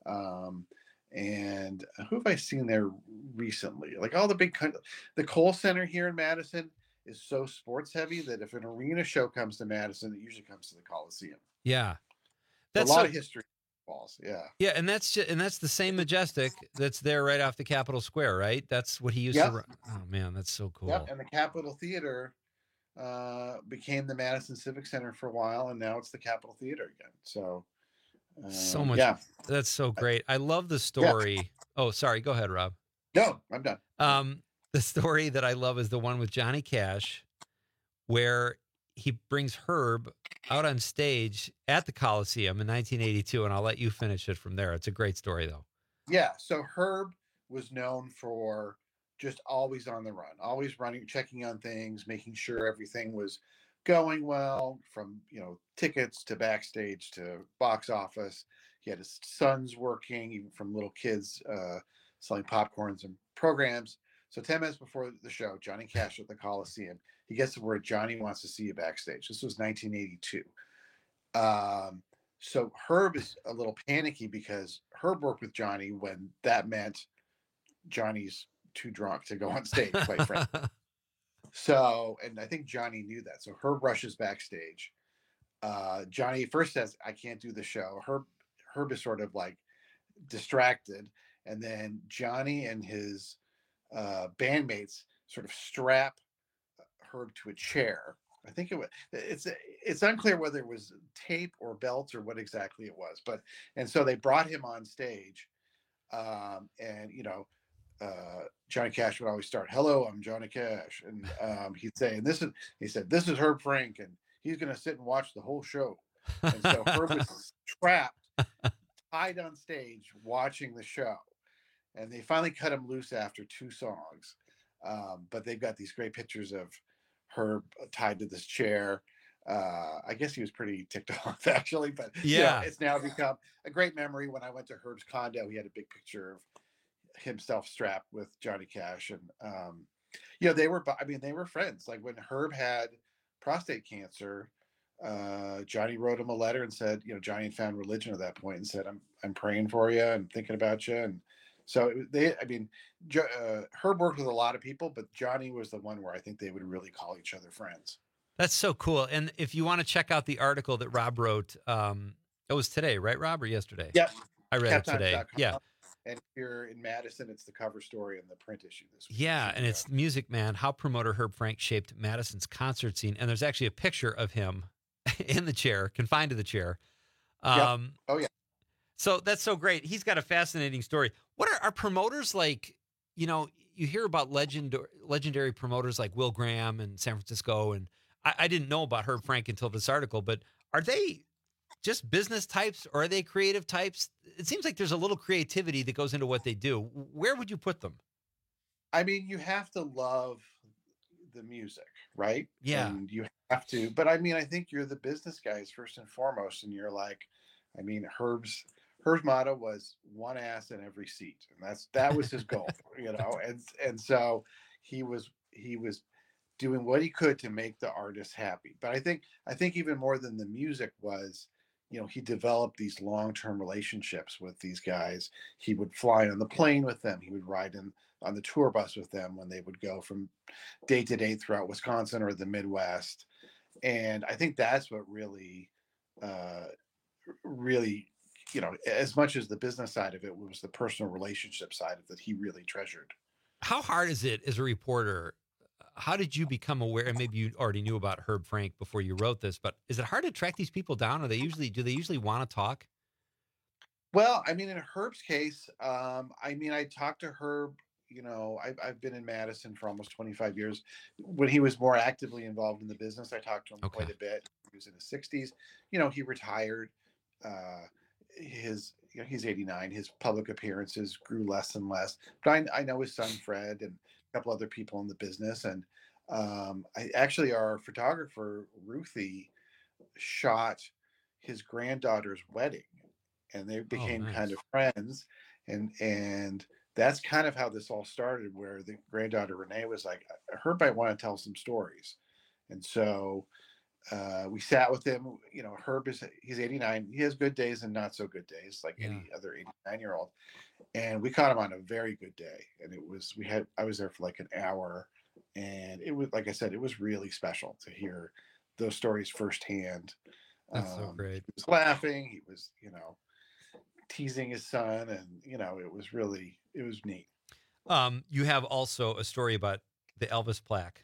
And who have I seen there recently? Like all the Kohl Center here in Madison is so sports heavy that if an arena show comes to Madison, it usually comes to the Coliseum. Yeah. That's a lot of history. Balls. Yeah. Yeah, and that's the same Majestic that's there right off the Capitol Square, right? That's what he used to run. Oh man, that's so cool. Yep, and the Capitol Theater became the Madison Civic Center for a while, and now it's the Capitol Theater again. So so much. Yeah. That's so great. I love the story. Yeah. Oh, sorry. Go ahead, Rob. No, I'm done. The story that I love is the one with Johnny Cash, where he brings Herb out on stage at the Coliseum in 1982, and I'll let you finish it from there. It's a great story, though. Yeah, so Herb was known for just always on the run, always running, checking on things, making sure everything was going well, from tickets to backstage to box office. He had his sons working, even from little kids selling popcorns and programs. So 10 minutes before the show, Johnny Cash at the Coliseum, he gets the word Johnny wants to see you backstage. This was 1982. So Herb is a little panicky because Herb worked with Johnny when that meant Johnny's too drunk to go on stage, quite frankly. So, and I think Johnny knew that. So Herb rushes backstage. Johnny first says, I can't do the show. Herb is sort of like distracted. And then Johnny and his bandmates sort of strap Herb to a chair. I think it's unclear whether it was tape or belts or what exactly it was, and so they brought him on stage, and Johnny Cash would always start, "Hello, I'm Johnny Cash," and he'd say, he said, "This is Herb Frank, and he's going to sit and watch the whole show." And so Herb was trapped, tied on stage, watching the show, and they finally cut him loose after 2 songs. But they've got these great pictures of Herb tied to this chair. I guess he was pretty ticked off, actually, but yeah, it's now become a great memory. When I went to Herb's condo, he had a big picture of himself strapped with Johnny Cash, and they were friends. Like when Herb had prostate cancer, Johnny wrote him a letter and said, Johnny had found religion at that point and said, I'm praying for you and thinking about you. And so Herb worked with a lot of people, but Johnny was the one where I think they would really call each other friends. That's so cool. And if you want to check out the article that Rob wrote, it was today, right, Rob, or yesterday? Yep. I read it today. Yeah. And if you're in Madison, it's the cover story in the print issue this week. Yeah, and it's Music Man, How Promoter Herb Frank Shaped Madison's Concert Scene. And there's actually a picture of him in the chair, confined to the chair. Yep. Oh, yeah. So that's so great. He's got a fascinating story. What are promoters like? You hear about legendary promoters like Will Graham in San Francisco, and I didn't know about Herb Frank until this article, but are they just business types or are they creative types? It seems like there's a little creativity that goes into what they do. Where would you put them? I mean, you have to love the music, right? Yeah. And you have to, but I mean, I think you're the business guys first and foremost. And you're like, I mean, Herb's motto was one ass in every seat. And that was his goal, and so he was doing what he could to make the artist happy. But I think even more than the music was, he developed these long-term relationships with these guys. He would fly on the plane with them. He would ride on the tour bus with them when they would go from day to day throughout Wisconsin or the Midwest. And I think that's what really, as much as the business side of it was the personal relationship side of it that he really treasured. How hard is it as a reporter? How did you become aware? And maybe you already knew about Herb Frank before you wrote this, but is it hard to track these people down? Do they usually want to talk? Well, I mean, in Herb's case, I talked to Herb, I've been in Madison for almost 25 years. When he was more actively involved in the business, I talked to him quite a bit. He was in his 60s. He retired. He's 89. His public appearances grew less and less. But I know his son, Fred, and a couple other people in the business. And our photographer, Ruthie, shot his granddaughter's wedding. And they became kind of friends. And that's kind of how this all started, where the granddaughter, Renee, was like, Herb might want to tell some stories. And so we sat with him. Herb he's 89. He has good days and not so good days, like any other 89-year-old. And we caught him on a very good day. And I was there for like an hour, and it was, like I said, it was really special to hear those stories firsthand. That's so great. He was laughing. He was, teasing his son, and it was neat. You have also a story about the Elvis plaque.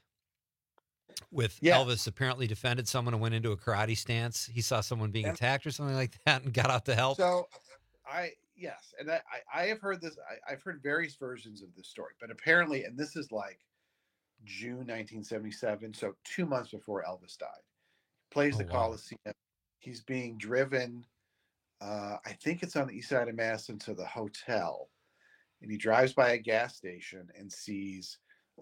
Elvis apparently defended someone and went into a karate stance. He saw someone being attacked or something like that and got out to help. So I have heard this. I've heard various versions of this story, but apparently, and this is like June 1977, so 2 months before Elvis died. He plays the Coliseum. He's being driven, I think it's on the east side of Madison, to the hotel. And he drives by a gas station and sees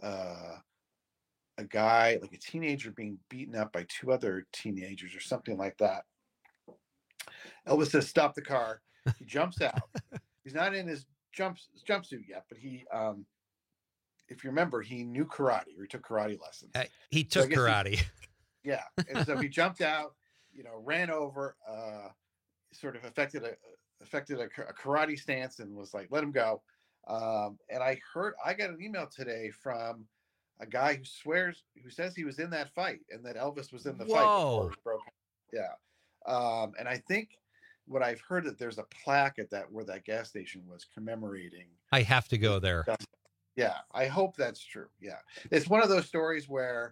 a guy, like a teenager, being beaten up by 2 other teenagers or something like that. Elvis says, "Stop the car." He jumps out. He's not in his jumpsuit yet, but if you remember, he knew karate, or he took karate lessons. He took karate. Yeah, and so he jumped out, ran over, sort of affected a karate stance, and was like, let him go. And I got an email today from a guy who says he was in that fight, and that Elvis was in the fight before it was broken. Yeah. And I think what I've heard, that there's a plaque at where that gas station was commemorating. I have to go there. Yeah, I hope that's true. Yeah, it's one of those stories where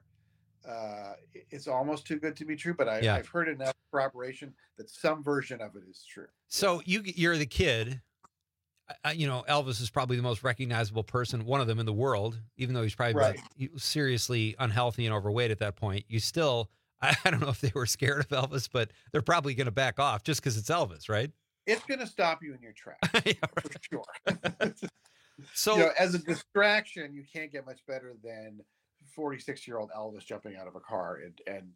it's almost too good to be true, but I've heard enough corroboration that some version of it is true. So you're the kid. Elvis is probably the most recognizable person, one of them in the world, even though he's probably seriously unhealthy and overweight at that point. You still, I don't know if they were scared of Elvis, but they're probably going to back off just because it's Elvis, right? It's going to stop you in your tracks, for sure. So, as a distraction, you can't get much better than 46-year-old Elvis jumping out of a car and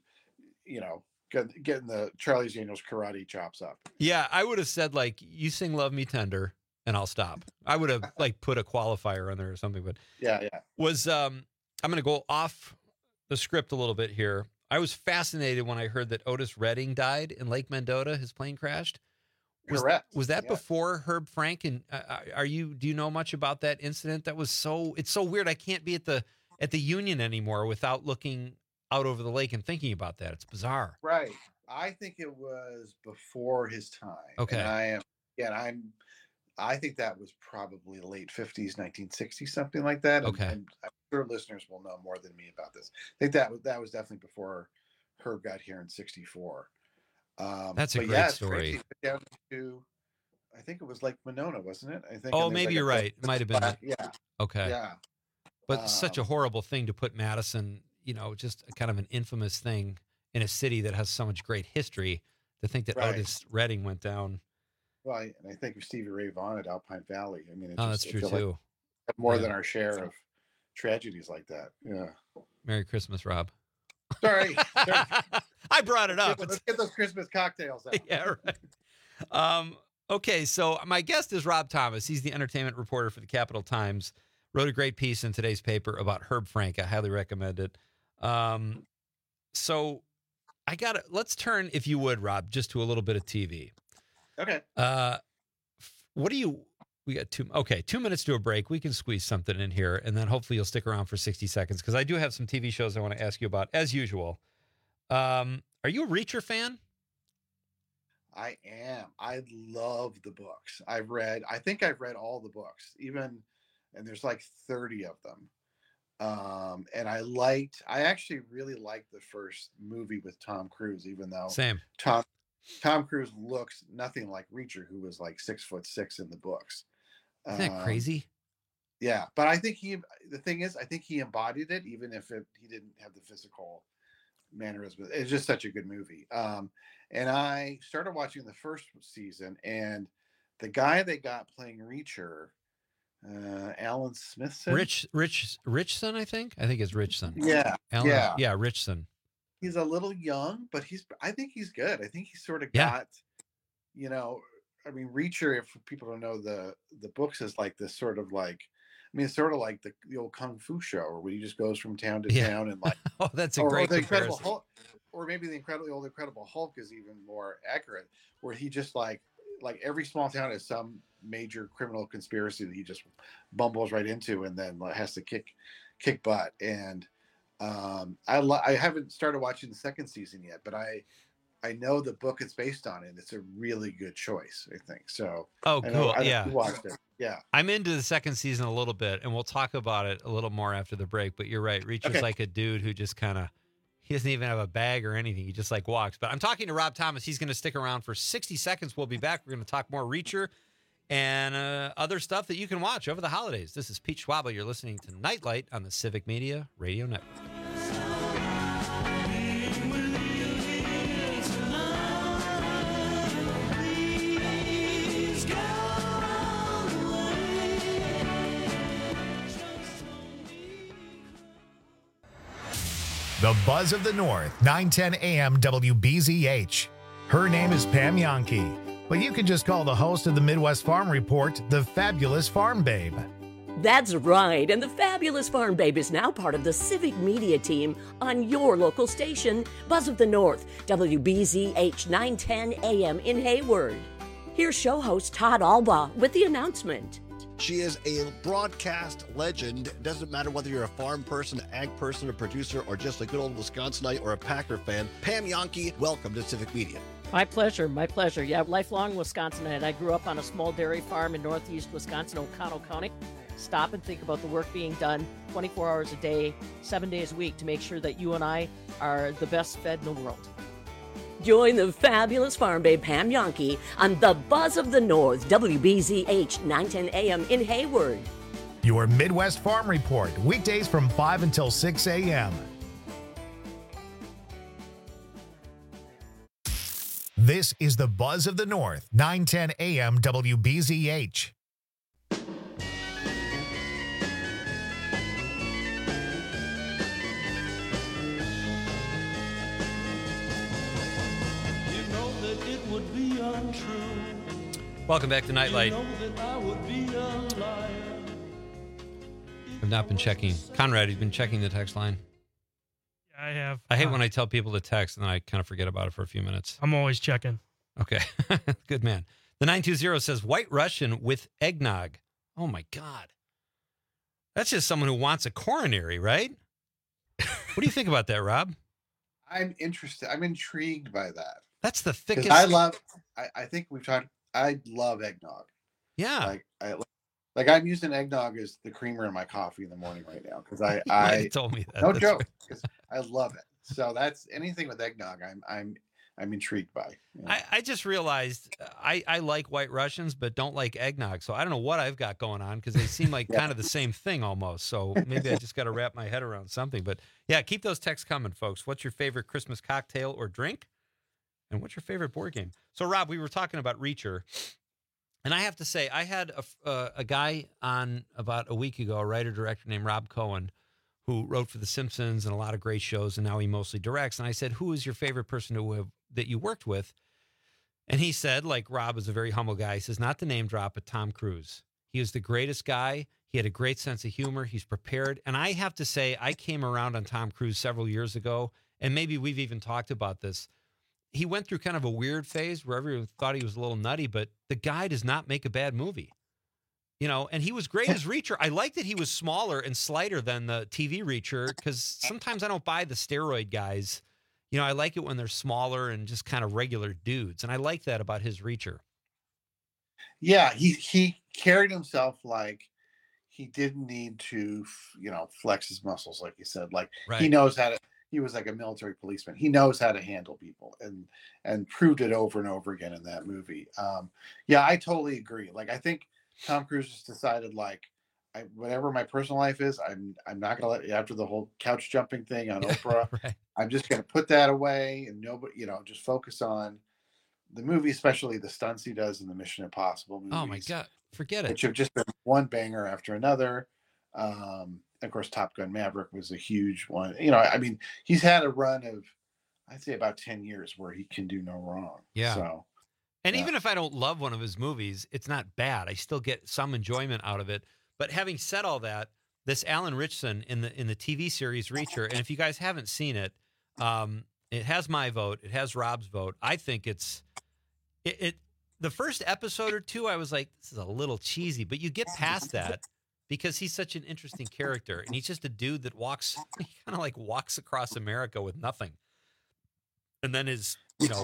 getting the Charlie's Angels karate chops up. Yeah, I would have said, like, you sing Love Me Tender and I'll stop. I would have put a qualifier on there or something, but yeah. I'm going to go off the script a little bit here. I was fascinated when I heard that Otis Redding died in Lake Mendota. His plane crashed. Correct. Was that before Herb Frank? And do you know much about that incident? It's so weird. I can't be at the Union anymore without looking out over the lake and thinking about that. It's bizarre. Right. I think it was before his time. Okay. And I think that was probably late 50s, 1960s, something like that. Okay. And I'm sure listeners will know more than me about this. I think that was definitely before Herb got here in 64. That's a great story. Down to, I think it was Lake Monona, wasn't it? I think. Oh, maybe you're right. It might have been. Yeah. Okay. Yeah. But such a horrible thing to put Madison, just kind of an infamous thing in a city that has so much great history. To think that Otis Redding went down. Well, and I think of Stevie Ray Vaughan at Alpine Valley. I mean, that's true too. Like more than our share of tragedies like that. Yeah. Merry Christmas, Rob. Sorry. I brought it up. Let's get those Christmas cocktails out. Yeah, right. Okay, so my guest is Rob Thomas. He's the entertainment reporter for the Capital Times. Wrote a great piece in today's paper about Herb Frank. I highly recommend it. So let's turn, if you would, Rob, just to a little bit of TV. Okay. We got 2 minutes to a break. We can squeeze something in here, and then hopefully you'll stick around for 60 seconds, because I do have some TV shows I want to ask you about, as usual. Are you a Reacher fan? I am. I love the books. I think I've read all the books, and there's like 30 of them. And I actually really liked the first movie with Tom Cruise, even though Tom Cruise looks nothing like Reacher, who was like 6'6" in the books. Isn't that crazy? Yeah, but I think the thing is, I think he embodied it, even if he didn't have the physical mannerisms. It's just such a good movie. And I started watching the first season, and the guy they got playing Reacher, Alan Smithson, Richson, I think it's Richson. Yeah, Richson. He's a little young, but I think he's good. I think he's sort of got, I mean, Reacher, if people don't know, the books is like this sort of like, it's sort of like the old Kung Fu show, where he just goes from town to town and like. Oh, that's a great comparison. Incredible Hulk, or maybe the Incredible Hulk is even more accurate, where he just like every small town has some major criminal conspiracy that he just bumbles right into, and then has to kick butt. And I haven't started watching the second season yet, but I know the book it's based on, and it's a really good choice, I think. So. Oh, cool. I watched it. Yeah. I'm into the second season a little bit, and we'll talk about it a little more after the break, but you're right. Reacher's like a dude who just he doesn't even have a bag or anything. He just walks. But I'm talking to Rob Thomas. He's going to stick around for 60 seconds. We'll be back. We're going to talk more Reacher and other stuff that you can watch over the holidays. This is Pete Schwabel. You're listening to Nightlight on the Civic Media Radio Network. The Buzz of the North, 910 AM WBZH. Her name is Pam Yankee, but you can just call the host of the Midwest Farm Report the Fabulous Farm Babe. That's right, and the fabulous Farm Babe is now part of the Civic Media team on your local station, Buzz of the North, WBZH 910 AM in Hayward. Here's show host Todd Albaugh with the announcement. She is a broadcast legend. It doesn't matter whether you're a farm person, ag person, a producer, or just a good old Wisconsinite or a Packer fan. Pam Jahnke, welcome to Civic Media. My pleasure, my pleasure. Yeah, lifelong Wisconsinite. I grew up on a small dairy farm in northeast Wisconsin, Oconto County. Stop and think about the work being done 24 hours a day, 7 days a week to make sure that you and I are the best fed in the world. Join the fabulous Farm Babe Pam Jahnke on the Buzz of the North, WBZH 910 AM in Hayward. Your Midwest Farm Report, weekdays from 5 until 6 a.m. This is the Buzz of the North, 910 AM WBZH. Welcome back to Nightlight. I've not been checking. Conrad, you've been checking the text line? Yeah, I have. I hate when I tell people to text and then I kind of forget about it for a few minutes. I'm always checking. Okay. Good man. The 920 says White Russian with eggnog. Oh, my God. That's just someone who wants a coronary, right? What do you think about that, Rob? I'm interested. I'm intrigued by that. That's the thickest. I think we've talked. I love eggnog. Yeah. Like I'm using eggnog as the creamer in my coffee in the morning right now because You told me that. No That's joke. right. Because I love it. So that's anything with eggnog. I'm intrigued by. Yeah. I just realized I like White Russians, but don't like eggnog. So I don't know what I've got going on because they seem like kind of the same thing almost. So maybe I just got to wrap my head around something. But yeah, keep those texts coming, folks. What's your favorite Christmas cocktail or drink? And what's your favorite board game? So, Rob, we were talking about Reacher. And I have to say, I had a guy on about a week ago, a writer-director named Rob Cohen, who wrote for The Simpsons and a lot of great shows, and now he mostly directs. And I said, who is your favorite person that you worked with? And he said, like Rob is a very humble guy, he says, not to name drop, but Tom Cruise. He was the greatest guy. He had a great sense of humor. He's prepared. And I have to say, I came around on Tom Cruise several years ago, and maybe we've even talked about this. He went through kind of a weird phase where everyone thought he was a little nutty, but the guy does not make a bad movie. You know, and he was great as Reacher. I like that he was smaller and slighter than the TV Reacher because sometimes I don't buy the steroid guys. You know, I like it when they're smaller and just kind of regular dudes. And I like that about his Reacher. Yeah, he carried himself like he didn't need to, flex his muscles, like you said. Like Right. he knows how to. He was like a military policeman. He knows how to handle people, and proved it over and over again in that movie. Yeah, I totally agree. Like I think Tom Cruise just decided like, whatever my personal life is, I'm not gonna let after the whole couch jumping thing on Oprah. Right. I'm just gonna put that away and nobody, just focus on the movie, especially the stunts he does in the Mission Impossible movies. Oh my God, forget it. Which have just been one banger after another. Of course, Top Gun Maverick was a huge one. I mean, he's had a run of, I'd say about 10 years where he can do no wrong. Yeah. So, and even if I don't love one of his movies, it's not bad. I still get some enjoyment out of it. But having said all that, this Alan Ritchson in the TV series Reacher, and if you guys haven't seen it, it has my vote. It has Rob's vote. I think it's the first episode or two, I was like, this is a little cheesy, but you get past that because he's such an interesting character, and he's just a dude that walks across America with nothing. And then his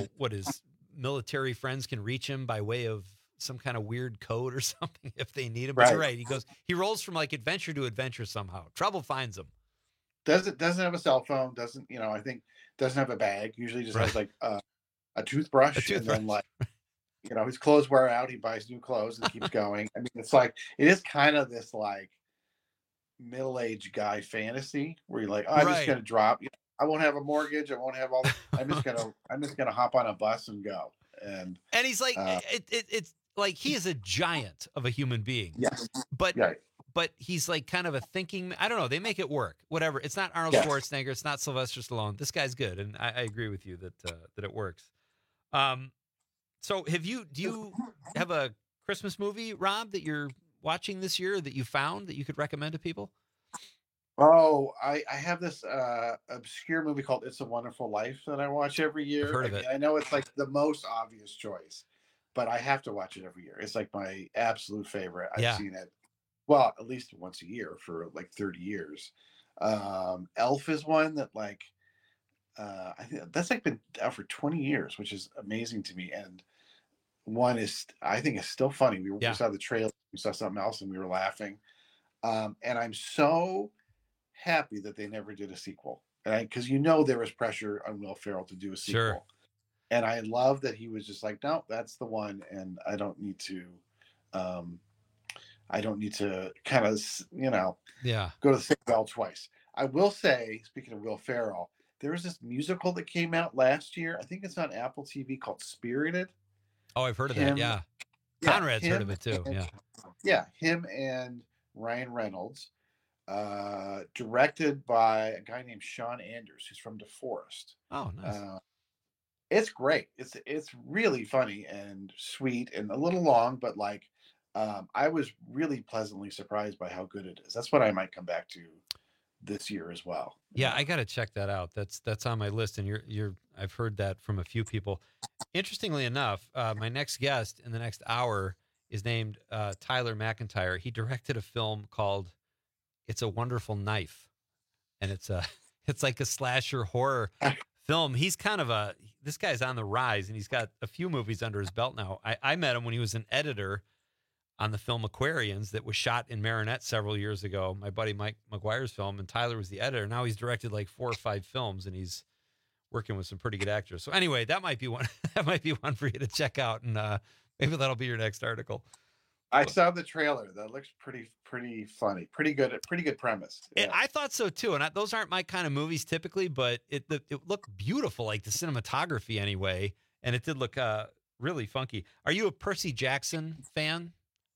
military friends can reach him by way of some kind of weird code or something if they need him. But you're right. He rolls from like adventure to adventure somehow. Trouble finds him. Doesn't have a cell phone. Doesn't have a bag. Usually just has like a toothbrush. And then like, his clothes wear out. He buys new clothes and keeps going. I mean, it's like, it is kind of this like middle-aged guy fantasy where you're like, oh, I'm just going to drop. I won't have a mortgage. I won't have all. I'm just gonna hop on a bus and go. And he's like, it's like he is a giant of a human being. Yes, but he's like kind of a thinking. I don't know. They make it work. Whatever. It's not Arnold Schwarzenegger. It's not Sylvester Stallone. This guy's good, and I agree with you that it works. So do you have a Christmas movie, Rob, that you're watching this year that you found that you could recommend to people? Oh, I have this obscure movie called It's a Wonderful Life that I watch every year. I've heard of it. I know it's like the most obvious choice, but I have to watch it every year. It's like my absolute favorite. I've seen it, well, at least once a year for like 30 years. Elf is one that like, I think that's like been out for 20 years, which is amazing to me. And one is, I think, is still funny. We saw the trailer, we saw something else, and we were laughing. And I'm so happy that they never did a sequel, because there was pressure on Will Ferrell to do a sequel. Sure. And I love that he was just like, no, that's the one, and I don't need to kind of go to the same well twice. I will say, speaking of Will Ferrell, there was this musical that came out last year. I think it's on Apple TV called Spirited. Oh, I've heard of that. Yeah. Conrad's heard of it too. Yeah. Him and Ryan Reynolds, directed by a guy named Sean Anders, who's from DeForest. Oh, nice. It's great. It's really funny and sweet and a little long, but like, I was really pleasantly surprised by how good it is. That's what I might come back to this year as well. Yeah, I got to check that out. That's on my list, and I've heard that from a few people. Interestingly enough, my next guest in the next hour is named Tyler McIntyre. He directed a film called It's a Wonderful Knife, and it's like a slasher horror film. He's this guy's on the rise, and he's got a few movies under his belt now. I met him when he was an editor on the film Aquarians that was shot in Marinette several years ago, my buddy Mike McGuire's film, and Tyler was the editor. Now he's directed like 4 or 5 films, and he's working with some pretty good actors. So anyway, that might be one. That might be one for you to check out, and maybe that'll be your next article. I saw the trailer. That looks pretty funny. Pretty good premise. Yeah. I thought so too. And those aren't my kind of movies typically, but it looked beautiful, like the cinematography anyway, and it did look really funky. Are you a Percy Jackson fan?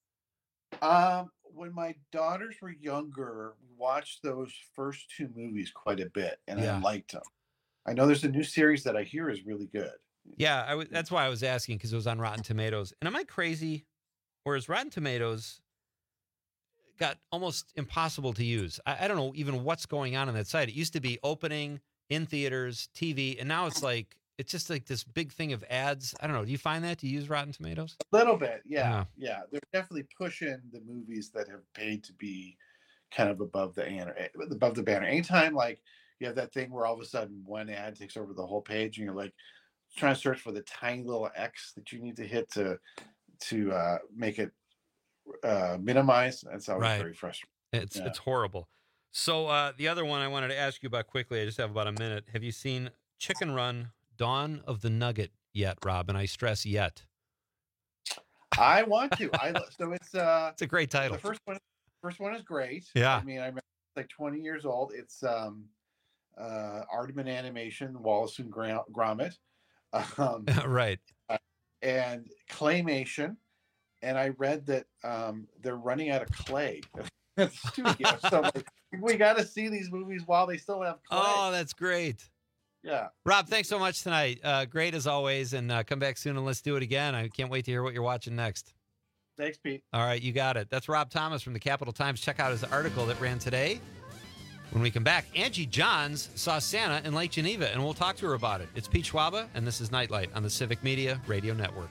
When my daughters were younger, we watched those first 2 movies quite a bit, and I liked them. I know there's a new series that I hear is really good. Yeah, that's why I was asking, because it was on Rotten Tomatoes. And am I crazy? Or is Rotten Tomatoes got almost impossible to use? I don't know even what's going on that site. It used to be opening in theaters, TV, and now it's just like this big thing of ads. I don't know. Do you find that? Do you use Rotten Tomatoes? A little bit, yeah. They're definitely pushing the movies that have paid to be kind of above the banner. Anytime like you have that thing where all of a sudden one ad takes over the whole page, and you're like trying to search for the tiny little X that you need to hit to make it minimize. That's always very frustrating. It's horrible. So the other one I wanted to ask you about quickly, I just have about a minute. Have you seen Chicken Run: Dawn of the Nugget yet, Rob? And I stress yet. I want to. So it's a great title. The first one is great. Yeah. I mean, I remember it's like 20 years old. It's Aardman Animation, Wallace and Gromit. Right. And claymation. And I read that they're running out of clay at the studio. So like, we got to see these movies while they still have clay. Oh, that's great. Yeah. Rob, thanks so much tonight. Great as always. And come back soon and let's do it again. I can't wait to hear what you're watching next. Thanks, Pete. All right, you got it. That's Rob Thomas from the Capital Times. Check out his article that ran today. When we come back, Angie Johns saw Santa in Lake Geneva, and we'll talk to her about it. It's Pete Schwaba, and this is Nightlight on the Civic Media Radio Network.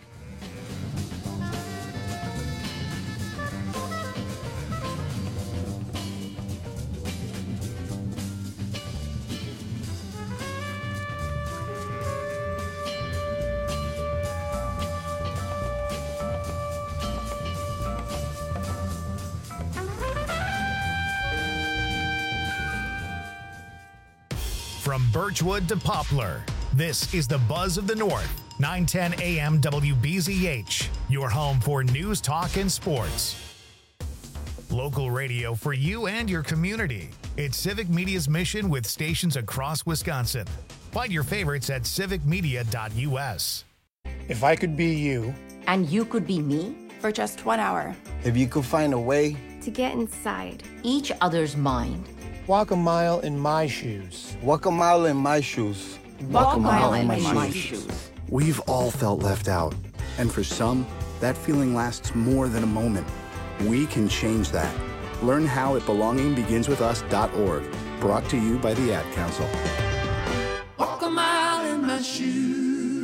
From Birchwood to Poplar, this is the Buzz of the North, 910 AM WBZH, your home for news, talk, and sports. Local radio for you and your community. It's Civic Media's mission with stations across Wisconsin. Find your favorites at civicmedia.us. If I could be you. And you could be me? For just 1 hour. If you could find a way. To get inside. Each other's mind. Walk a mile in my shoes. Walk a mile in my shoes. Walk a mile in my shoes. We've all felt left out. And for some, that feeling lasts more than a moment. We can change that. Learn how at belongingbeginswithus.org. Brought to you by the Ad Council. Walk a mile in my shoes.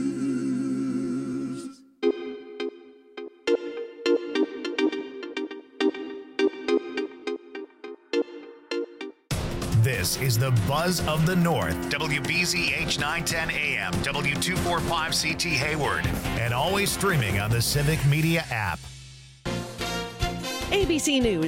This is the Buzz of the North, WBZH 910 AM, W245CT Hayward, and always streaming on the Civic Media app. ABC News.